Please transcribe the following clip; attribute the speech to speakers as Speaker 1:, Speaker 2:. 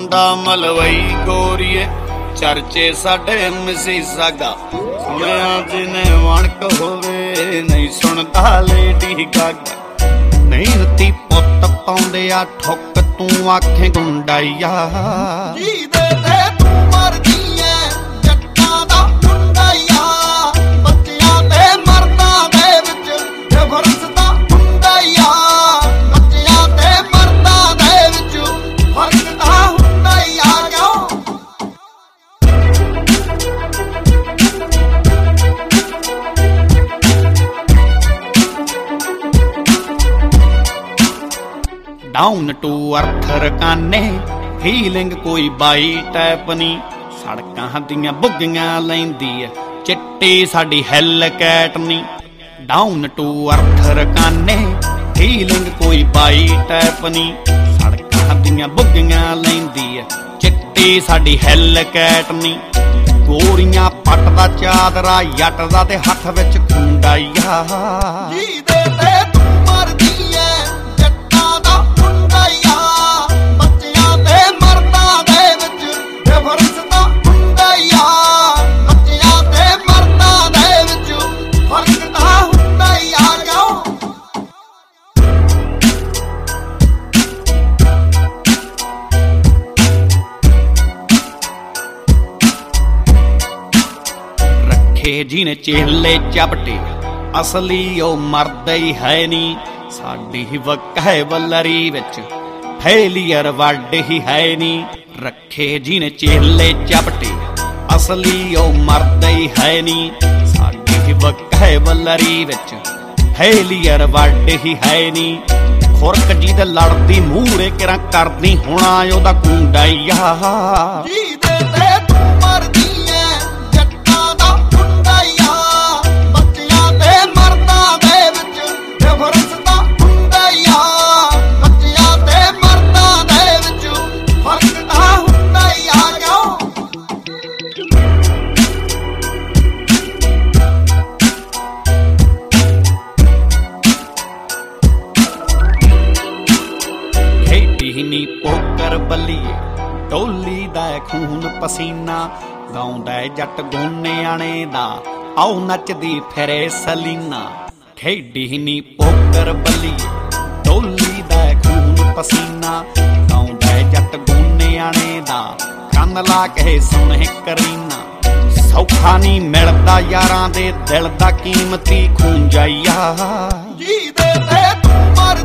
Speaker 1: ਮੁੰਡਾ ਮਲਵਈ ਗੋਰੀਏ ਚਰਚੇ ਸਾਡੇ ਮਿਸੀਸਾਗਾ। ਸੁਣਿਆ ਜਿਨੇ ਵਣਕ ਹੋਵੇ ਨਹੀਂ ਸੁਣਦਾ ਲੇਡੀ ਗਾਗਾ। ਮਿਹਨਤੀ ਪੁੱਤ ਪਾਉਂਦੇ ਆ ਠੁੱਕ ਤੂੰ ਆਖੇ ਗੁੰਡਾਈਆ।
Speaker 2: ਜਿਹਦੇ ਤੇ ਤੂੰ ਮਰਦੀ ਐ ਜੱਟਾਂ ਦਾ ਮੁੰਡਾਈਆ। ਬੱਚਿਆਂ ਤੇ ਮਰਦਾਂ ਦੇ ਵਿੱਚ ਡਿਫਰੈਂਸ ਤਾਂ ਹੁੰਦਾ ਹੀ ਆ। ਬੱਚਿਆਂ ਤੇ ਮਰਦਾਂ ਦੇ ਵਿੱਚ ਫਰਕ ਤਾਂ ਹੁੰਦਾ ਹੀ ਆ।
Speaker 1: ਡਾਊਨ ਟੂ ਅਰਥ ਰਕਾਨੇ ਫੀਲਿੰਗ ਕੋਈ ਬਾਈ ਟੈਪ ਨੀ। ਸੜਕਾਂ ਦੀਆਂ ਬੁੱਗੀਆਂ ਲੈਂਦੀ ਐ ਚਿੱਟੀ ਸਾਡੀ ਹੈਲ ਕੈਟ ਨੀ। ਡਾਊਨ ਟੂ ਅਰਥ ਰਕਾਨੇ ਫੀਲਿੰਗ ਕੋਈ ਬਾਈ ਟੈਪ ਨੀ। ਸੜਕਾਂ ਦੀਆਂ ਬੁੱਗੀਆਂ ਲੈਂਦੀ ਐ ਚਿੱਟੀ ਸਾਡੀ ਹੈਲ ਕੈਟ ਨੀ। ਗੋਰੀਆਂ ਪੱਟ ਦਾ ਚਾਦਰਾ ਜੱਟ ਦਾ ਤੇ ਹੱਥ ਵਿੱਚ ਖੁੰਡਾਈਆ।
Speaker 2: ਜਿਹਦੇ ਤੇ ਤੂੰ ਮਰਦੀ ਐ ਜੱਟਾਂ ਦਾ ਮੁੰਡਾਈਆ। ਬੱਚਿਆਂ ਤੇ ਮਰਦਾਂ ਦੇ ਵਿੱਚ ਡਿਫਰੈਂਸ ਤਾਂ ਹੁੰਦਾ ਹੀ ਆ। ਬੱਚਿਆਂ ਤੇ ਮਰਦਾਂ ਦੇ ਵਿੱਚ ਫਰਕ ਤਾਂ ਹੁੰਦਾ ਹੀ ਆ।
Speaker 1: ਰੱਖੇ ਜਿਹਨੇ ਚੇਲੇ ਚਪਟੇ ਅਸਲੀ ਉਹ ਮਰਦ ਹੀ ਹੈ ਨੀ। ਸਾਡੀ ਵਕਾਏ ਵੱਲਰੀ ਵਿੱਚ ਫੇਲੀਅਰ ਵੱਡ ਹੀ ਹੈ ਨੀ। ਰੱਖੇ ਜਿਹਨੇ ਚੇਲੇ ਚਪਟੇ ਅਸਲੀ ਉਹ ਮਰਦ ਹੀ ਹੈ ਨੀ। ਸਾਡੀ ਵਕਾਏ ਵੱਲਰੀ ਵਿੱਚ ਫੇਲੀਅਰ ਵੱਡ ਹੀ ਹੈ ਨੀ। ਖੁਰਕ ਜਿਹਦੇ ਲੜਦੀ ਮੂਹਰੇ ਕਿਰਾਂ ਕਰਦੀ ਹੋਣਾ ਉਹਦਾ ਕੁੰਡਾਈਆ।
Speaker 2: ਜਿਹਦੇ ਤੇ ਤੂੰ ਮਰਦੀ ਐ ਜੱਟਾਂ ਦਾ ਮੁੰਡਾਈਆ। ਬੱਚਿਆਂ ਤੇ ਮਰਦਾਂ ਦੇ ਵਿੱਚ ਡਿਫਰੈਂਸ ਤਾਂ ਹੁੰਦਾ ਹੀ ਆ। ਬੱਚਿਆਂ ਤੇ ਮਰਦਾਂ ਦੇ ਵਿੱਚ ਫਰਕ ਤਾਂ ਹੁੰਦਾ ਹੀ ਆ।
Speaker 1: ਖੇਡੀ ਨੀ ਪੋਕਰ ਬੱਲੀਏ ਟੋਲੀ ਦਾ ਖੂਨ ਪਸੀਨਾ। ਗਾਉਂਦਾ ਜੱਟ ਗੋਨਿਆਣੇ ਦਾ ਆਓ ਨੱਚਦੀ ਫਿਰੇ ਸਲੀਨਾ। ਖੇਡੀ ਨੀ ਪੋਕਰ ਬੱਲੀਏ ਟੋਲੀ ਦਾ ਖੂਨ ਪਸੀਨਾ। ਗਾਉਂਦਾ ਜੱਟ ਗੋਨਿਆਣੇ ਦਾ ਕੰਨ ਲਾ ਕੇ ਸੁਣੇ ਕਰੀਨਾ। ਸੌਖਾ ਨੀ ਮਿਲਦਾ ਯਾਰਾਂ ਦੇ ਦਿਲ ਦਾ ਕੀਮਤੀ ਖੂੰਜਾਈਆ।
Speaker 2: ਜਿਹਦੇ ਤੇ ਤੂੰ